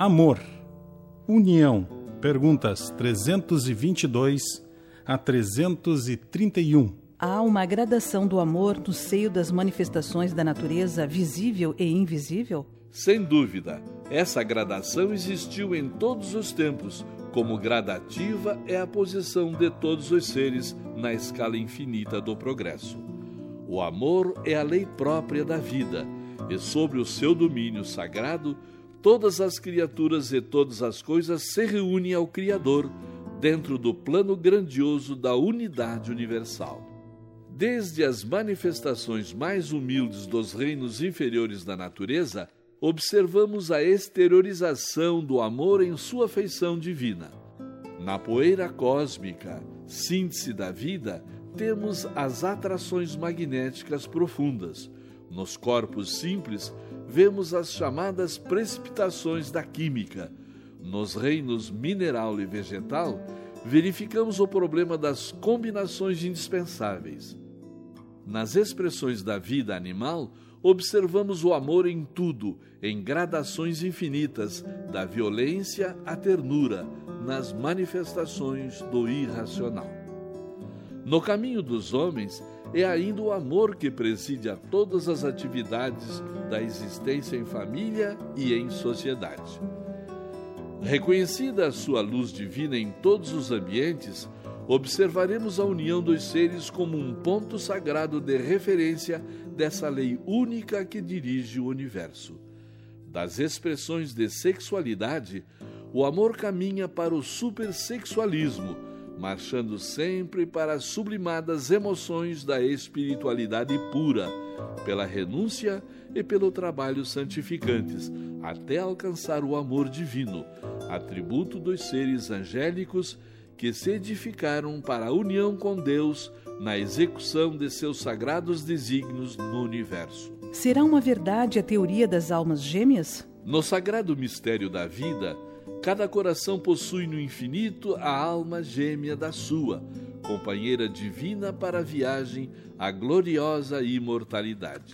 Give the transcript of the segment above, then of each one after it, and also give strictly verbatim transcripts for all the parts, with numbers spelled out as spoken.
Amor, união, perguntas trezentos e vinte e dois a trezentos e trinta e um. Há uma gradação do amor no seio das manifestações da natureza visível e invisível? Sem dúvida, essa gradação existiu em todos os tempos, como gradativa é a posição de todos os seres na escala infinita do progresso. O amor é a lei própria da vida, e sobre o seu domínio sagrado, todas as criaturas e todas as coisas se reúnem ao Criador, dentro do plano grandioso da unidade universal. Desde as manifestações mais humildes dos reinos inferiores da natureza, observamos a exteriorização do amor em sua feição divina. Na poeira cósmica, síntese da vida, temos as atrações magnéticas profundas. Nos corpos simples, vemos as chamadas precipitações da química. Nos reinos mineral e vegetal, verificamos o problema das combinações indispensáveis. Nas expressões da vida animal, observamos o amor em tudo, em gradações infinitas, da violência à ternura, nas manifestações do irracional. No caminho dos homens, é ainda o amor que preside a todas as atividades da existência em família e em sociedade. Reconhecida a sua luz divina em todos os ambientes, observaremos a união dos seres como um ponto sagrado de referência dessa lei única que dirige o universo. Das expressões de sexualidade, o amor caminha para o supersexualismo, marchando sempre para as sublimadas emoções da espiritualidade pura, pela renúncia e pelo trabalho santificantes, até alcançar o amor divino, atributo dos seres angélicos que se edificaram para a união com Deus na execução de seus sagrados desígnios no universo. Será uma verdade a teoria das almas gêmeas? No sagrado mistério da vida, cada coração possui no infinito a alma gêmea da sua, companheira divina para a viagem à gloriosa imortalidade.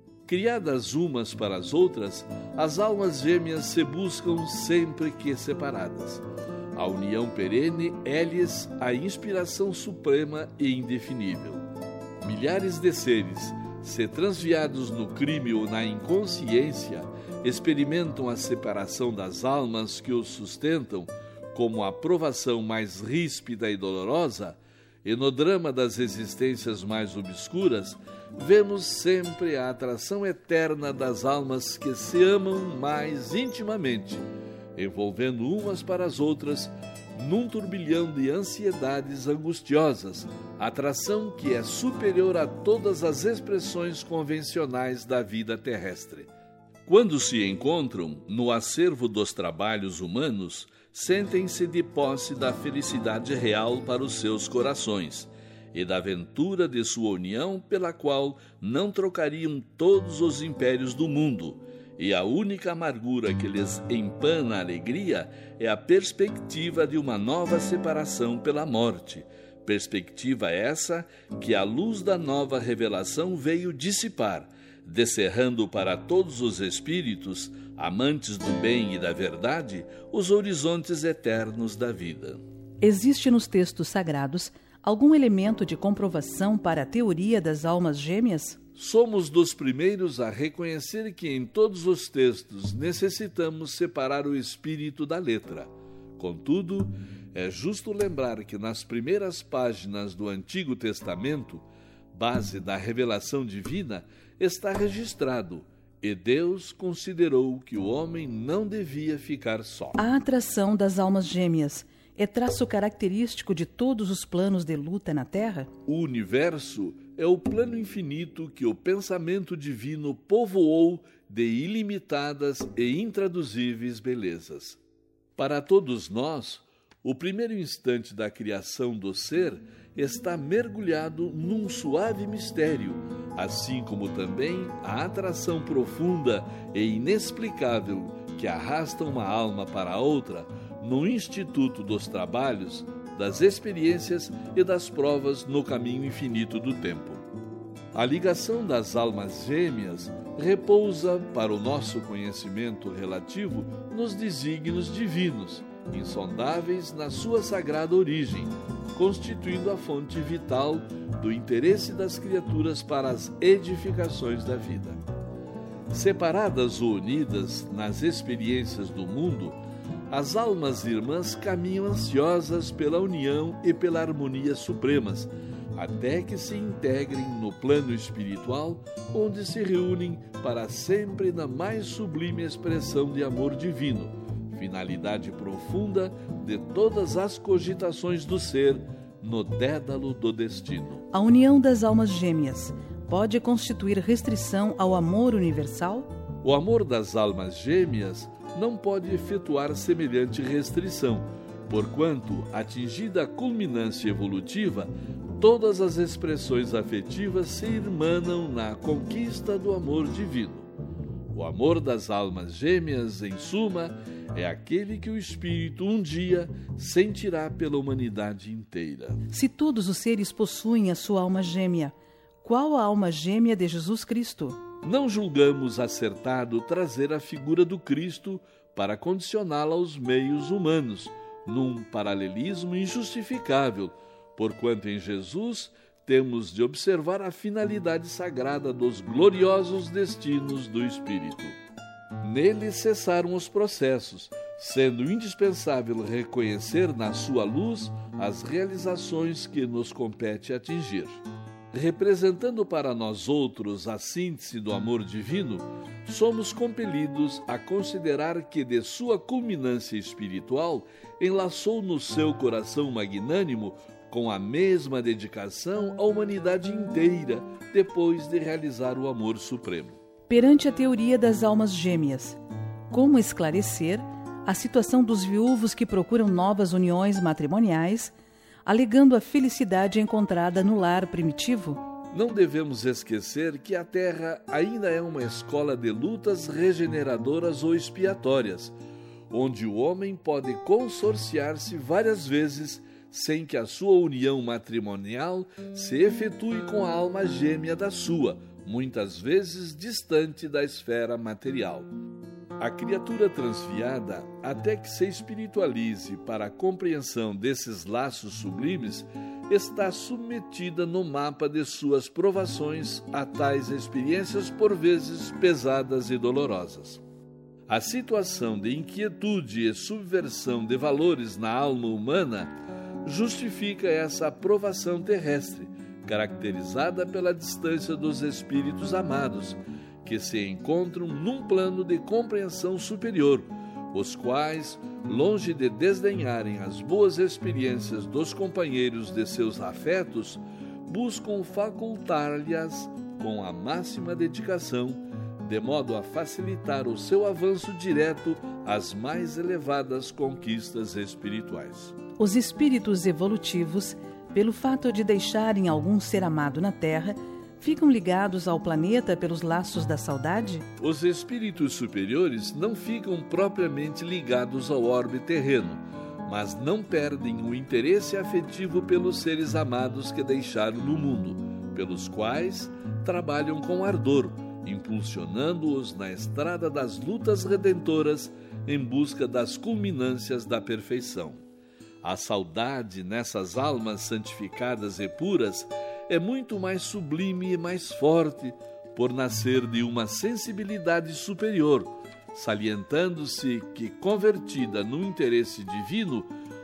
Criadas umas para as outras, as almas gêmeas se buscam sempre que separadas. A união perene é-lhes a inspiração suprema e indefinível. Milhares de seres, se transviados no crime ou na inconsciência, experimentam a separação das almas que os sustentam como a provação mais ríspida e dolorosa, e no drama das existências mais obscuras, vemos sempre a atração eterna das almas que se amam mais intimamente, envolvendo umas para as outras num turbilhão de ansiedades angustiosas, atração que é superior a todas as expressões convencionais da vida terrestre. Quando se encontram no acervo dos trabalhos humanos, sentem-se de posse da felicidade real para os seus corações e da ventura de sua união pela qual não trocariam todos os impérios do mundo, e a única amargura que lhes empana a alegria é a perspectiva de uma nova separação pela morte, perspectiva essa que a luz da nova revelação veio dissipar, descerrando para todos os espíritos, amantes do bem e da verdade, os horizontes eternos da vida. Existe nos textos sagrados algum elemento de comprovação para a teoria das almas gêmeas? Somos dos primeiros a reconhecer que em todos os textos necessitamos separar o espírito da letra. Contudo, é justo lembrar que nas primeiras páginas do Antigo Testamento, base da revelação divina, está registrado: e Deus considerou que o homem não devia ficar só. A atração das almas gêmeas é traço característico de todos os planos de luta na Terra? O universo é o plano infinito que o pensamento divino povoou de ilimitadas e intraduzíveis belezas. Para todos nós, o primeiro instante da criação do ser está mergulhado num suave mistério, assim como também a atração profunda e inexplicável que arrasta uma alma para outra no instituto dos trabalhos, das experiências e das provas no caminho infinito do tempo. A ligação das almas gêmeas repousa para o nosso conhecimento relativo nos desígnios divinos, insondáveis na sua sagrada origem, constituindo a fonte vital do interesse das criaturas para as edificações da vida. Separadas ou unidas nas experiências do mundo, as almas irmãs caminham ansiosas pela união e pela harmonia supremas, até que se integrem no plano espiritual, onde se reúnem para sempre na mais sublime expressão de amor divino, finalidade profunda de todas as cogitações do ser no dédalo do destino. A união das almas gêmeas pode constituir restrição ao amor universal? O amor das almas gêmeas não pode efetuar semelhante restrição, porquanto, atingida a culminância evolutiva, todas as expressões afetivas se irmanam na conquista do amor divino. O amor das almas gêmeas, em suma, é aquele que o Espírito um dia sentirá pela humanidade inteira. Se todos os seres possuem a sua alma gêmea, qual a alma gêmea de Jesus Cristo? Não julgamos acertado trazer a figura do Cristo para condicioná-la aos meios humanos, num paralelismo injustificável, porquanto em Jesus temos de observar a finalidade sagrada dos gloriosos destinos do Espírito. Nele cessaram os processos, sendo indispensável reconhecer na sua luz as realizações que nos compete atingir. Representando para nós outros a síntese do amor divino, somos compelidos a considerar que de sua culminância espiritual enlaçou no seu coração magnânimo com a mesma dedicação a humanidade inteira, depois de realizar o amor supremo. Perante a teoria das almas gêmeas, como esclarecer a situação dos viúvos que procuram novas uniões matrimoniais, alegando a felicidade encontrada no lar primitivo? Não devemos esquecer que a Terra ainda é uma escola de lutas regeneradoras ou expiatórias, onde o homem pode consorciar-se várias vezes sem que a sua união matrimonial se efetue com a alma gêmea da sua, muitas vezes distante da esfera material. A criatura transviada, até que se espiritualize para a compreensão desses laços sublimes, está submetida no mapa de suas provações a tais experiências por vezes pesadas e dolorosas. A situação de inquietude e subversão de valores na alma humana justifica essa aprovação terrestre, caracterizada pela distância dos espíritos amados, que se encontram num plano de compreensão superior, os quais, longe de desdenharem as boas experiências dos companheiros de seus afetos, buscam facultar-lhes com a máxima dedicação, de modo a facilitar o seu avanço direto às mais elevadas conquistas espirituais. Os espíritos evolutivos, pelo fato de deixarem algum ser amado na Terra, ficam ligados ao planeta pelos laços da saudade? Os espíritos superiores não ficam propriamente ligados ao orbe terreno, mas não perdem o interesse afetivo pelos seres amados que deixaram no mundo, pelos quais trabalham com ardor, impulsionando-os na estrada das lutas redentoras em busca das culminâncias da perfeição. A saudade nessas almas santificadas e puras é muito mais sublime e mais forte por nascer de uma sensibilidade superior, salientando-se que, convertida no interesse divino,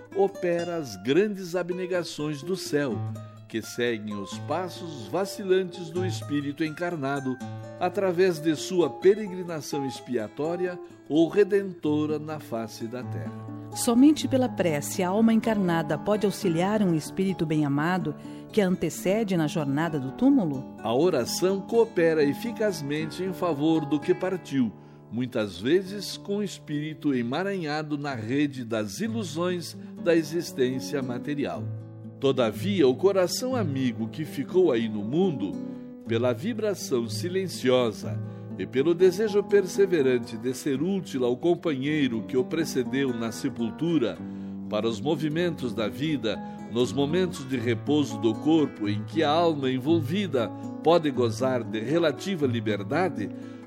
opera as grandes abnegações do céu, que seguem os passos vacilantes do espírito encarnado através de sua peregrinação expiatória ou redentora na face da terra. Somente pela prece a alma encarnada pode auxiliar um espírito bem-amado que a antecede na jornada do túmulo? A oração coopera eficazmente em favor do que partiu, muitas vezes com o espírito emaranhado na rede das ilusões da existência material. Todavia, o coração amigo que ficou aí no mundo, pela vibração silenciosa e pelo desejo perseverante de ser útil ao companheiro que o precedeu na sepultura, para os movimentos da vida, nos momentos de repouso do corpo em que a alma envolvida pode gozar de relativa liberdade,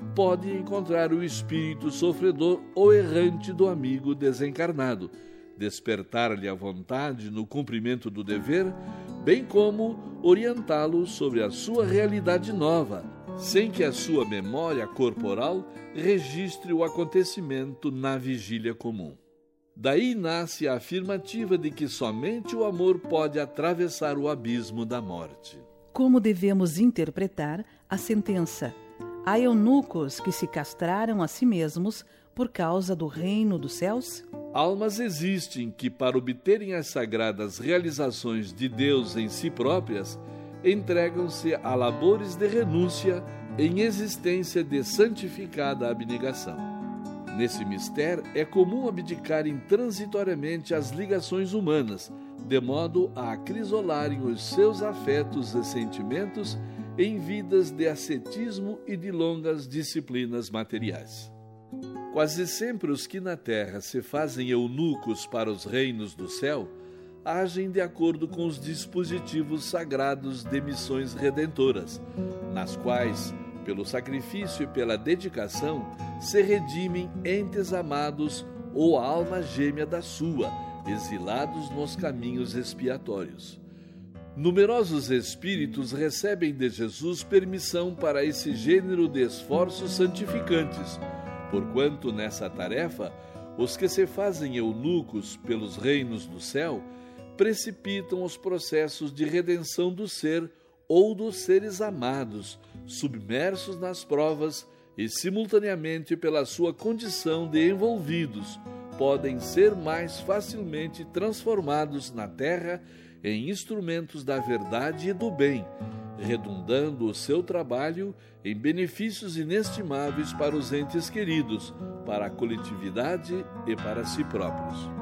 pode encontrar o espírito sofredor ou errante do amigo desencarnado, despertar-lhe a vontade no cumprimento do dever, bem como orientá-lo sobre a sua realidade nova, sem que a sua memória corporal registre o acontecimento na vigília comum. Daí nasce a afirmativa de que somente o amor pode atravessar o abismo da morte. Como devemos interpretar a sentença? Há eunucos que se castraram a si mesmos por causa do reino dos céus? Almas existem que, para obterem as sagradas realizações de Deus em si próprias, entregam-se a labores de renúncia em existência de santificada abnegação. Nesse mistério, é comum abdicarem transitoriamente as ligações humanas, de modo a acrisolarem os seus afetos e sentimentos em vidas de ascetismo e de longas disciplinas materiais. Quase sempre os que na terra se fazem eunucos para os reinos do céu, agem de acordo com os dispositivos sagrados de missões redentoras, nas quais, pelo sacrifício e pela dedicação, se redimem entes amados ou a alma gêmea da sua, exilados nos caminhos expiatórios. Numerosos espíritos recebem de Jesus permissão para esse gênero de esforços santificantes, porquanto nessa tarefa, os que se fazem eunucos pelos reinos do céu precipitam os processos de redenção do ser ou dos seres amados, submersos nas provas e, simultaneamente pela sua condição de envolvidos, podem ser mais facilmente transformados na terra em instrumentos da verdade e do bem, redundando o seu trabalho em benefícios inestimáveis para os entes queridos, para a coletividade e para si próprios.